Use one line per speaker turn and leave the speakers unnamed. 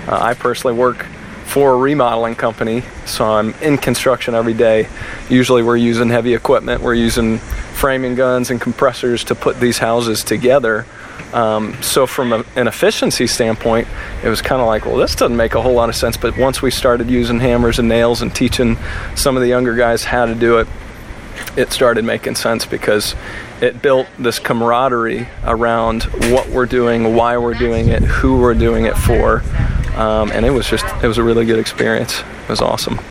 I personally work for a remodeling company, so I'm in construction every day. Usually we're using heavy equipment. We're using framing guns and compressors to put these houses together. So from an efficiency standpoint, it was kind of like, well, this doesn't make a whole lot of sense. But once we started using hammers and nails and teaching some of the younger guys how to do it, it started making sense, because it built this camaraderie around what we're doing, why we're doing it, who we're doing it for. And it was a really good experience. It was awesome.